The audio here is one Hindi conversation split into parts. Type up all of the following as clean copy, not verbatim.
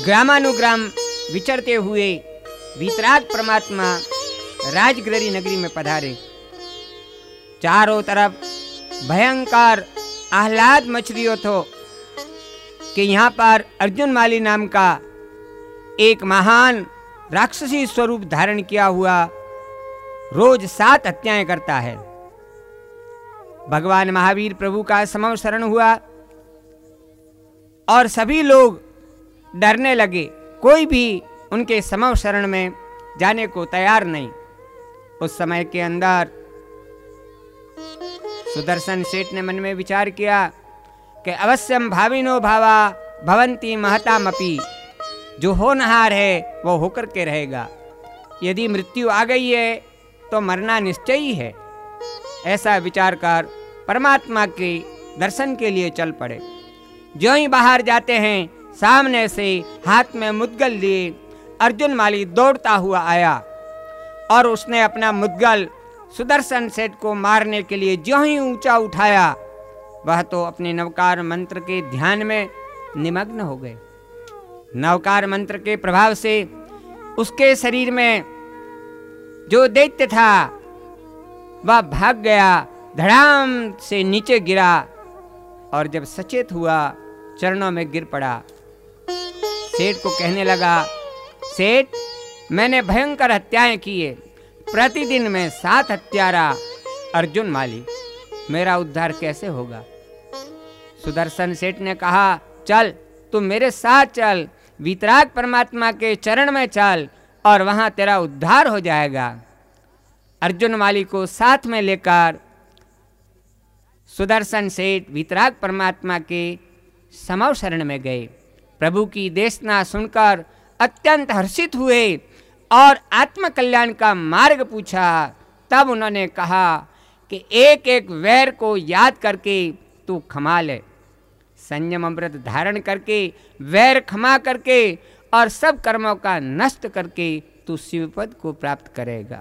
ग्रामानुग्राम विचरते हुए वीतराग परमात्मा राजगिरी नगरी में पधारे। चारों तरफ भयंकर आह्लाद मच रही थो कि यहाँ पर अर्जुन माली नाम का एक महान राक्षसी स्वरूप धारण किया हुआ रोज 7 हत्याएं करता है। भगवान महावीर प्रभु का समवसरण हुआ और सभी लोग डरने लगे। कोई भी उनके समवसरण में जाने को तैयार नहीं। उस समय के अंदर सुदर्शन सेठ ने मन में विचार किया कि अवश्यम भाविनो भावा भवंती महतामपि, जो होनहार है वो होकर के रहेगा। यदि मृत्यु आ गई है तो मरना निश्चय ही है। ऐसा विचार कर परमात्मा के दर्शन के लिए चल पड़े। जो ही बाहर जाते हैं, सामने से हाथ में मुद्गल लिए अर्जुन माली दौड़ता हुआ आया और उसने अपना मुद्गल सुदर्शन सेठ को मारने के लिए जो ही ऊंचा उठाया, वह तो अपने नवकार मंत्र के ध्यान में निमग्न हो गए। नवकार मंत्र के प्रभाव से उसके शरीर में जो दैत्य था वह भाग गया, धड़ाम से नीचे गिरा और जब सचेत हुआ चरणों में गिर पड़ा। सेठ को कहने लगा, सेठ, मैंने भयंकर हत्याएं की है, प्रतिदिन में 7 हत्यारा अर्जुन माली, मेरा उद्धार कैसे होगा? सुदर्शन सेठ ने कहा, चल तू मेरे साथ चल, वीतराग परमात्मा के चरण में चल और वहां तेरा उद्धार हो जाएगा। अर्जुन माली को साथ में लेकर सुदर्शन सेठ वीतराग परमात्मा के समवसरण में गए। प्रभु की देशना सुनकर अत्यंत हर्षित हुए और आत्मकल्याण का मार्ग पूछा। तब उन्होंने कहा कि एक एक वैर को याद करके तू क्षमा ले, संयम अमृत धारण करके वैर क्षमा करके और सब कर्मों का नष्ट करके तू शिवपद को प्राप्त करेगा।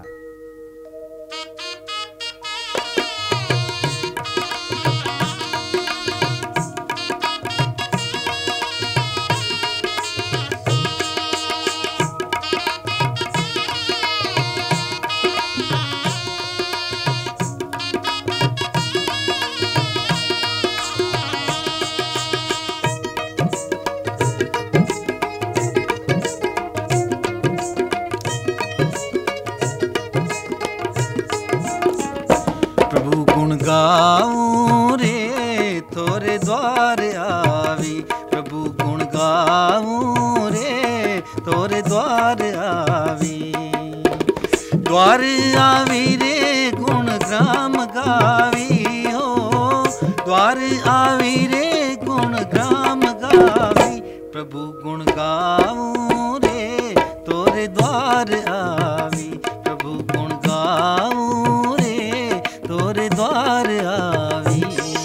गाऊं रे तोरे द्वार आवी, प्रभु गुण गाऊं रे तोरे द्वार आवी। द्वार आवी रे गुण ग्राम गावी हो, द्वार आवी रे गुण ग्राम गावी। प्रभु गुण गाऊं रे तोरे द्वार आवी, प्रभु गुण गाऊं रे तोरे द्वार आवी।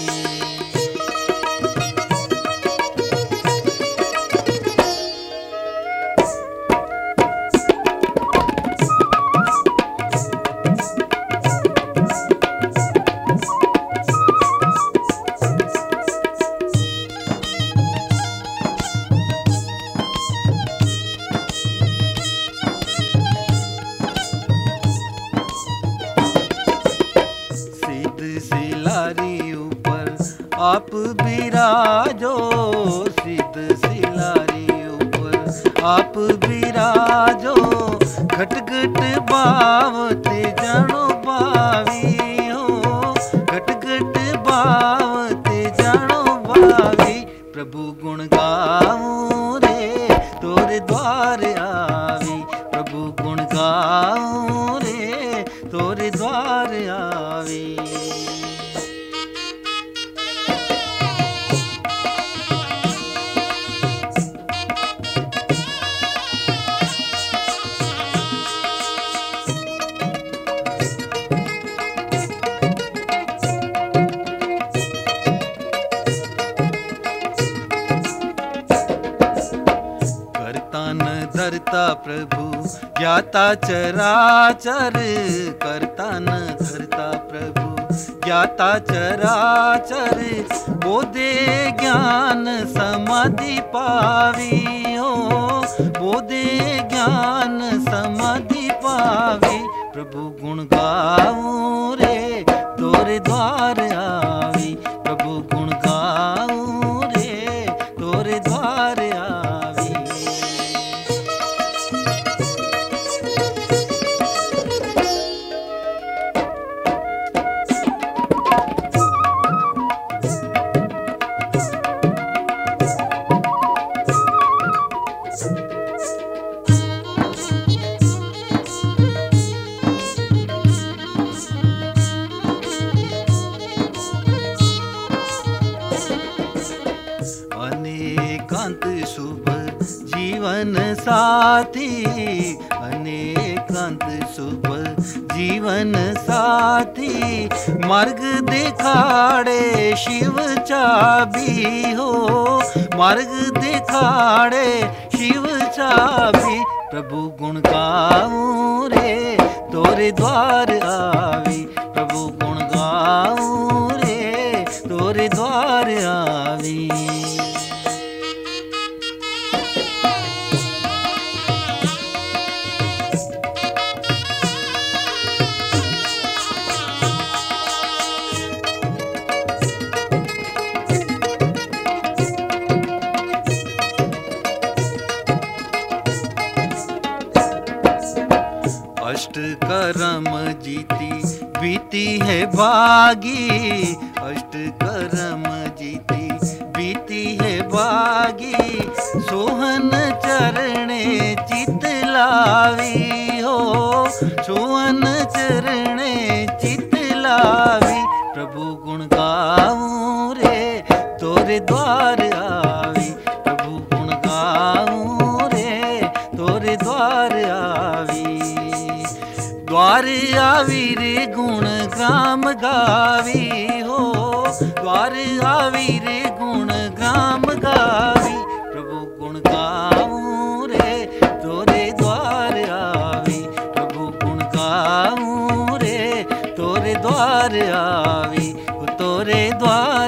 आप बिराजो सिद्ध सिलारी ऊपर, आप बिराजो घटघट बावते जनो बावी हो, घटघट बावते जनो बावी। प्रभु गुण गाऊं रे तोरे द्वार आवी, प्रभु गुण गाऊं रे तोरे द्वार आवी। धरता प्रभु ज्ञाता चराचर, करता न धरता प्रभु ज्ञाता चराचर। बोधे ज्ञान समाधि पावी हो, वो दे ज्ञान समाधि पावे। प्रभु गुण गाऊं रे तोरे द्वार आवी, प्रभु गुण गाऊं रे तोरे द्वार आवी। अनेकांत शुभ जीवन साथी, अनेकांत शुभ जीवन साथी, मार्ग दिखाड़े शिव चाबी हो, मार्ग दिखाड़े शिव चाबी। प्रभु गुण गाऊं रे तोरे द्वार आवी, प्रभु गुण गाऊं रे तोरे द्वार आवी। अष्ट करम जीती बीती है भागी, अष्ट करम जीती बीती है भागी, सोहन चरणे चित लावी हो, सोहन चरणे चित लावी। प्रभु गुण गाऊं रे तोरे द्वार आवी, प्रभु गुण गाऊं रे तोरे द्वार आवी। द्वार आवी रे गुण ग्राम गावी हो, द्वार आवी रे गुण ग्राम गावी। प्रभु गुण गाऊं रे तोरे द्वार आवी, प्रभु गुण गाऊं रे तोरे द्वार आवी, तोरे द्वार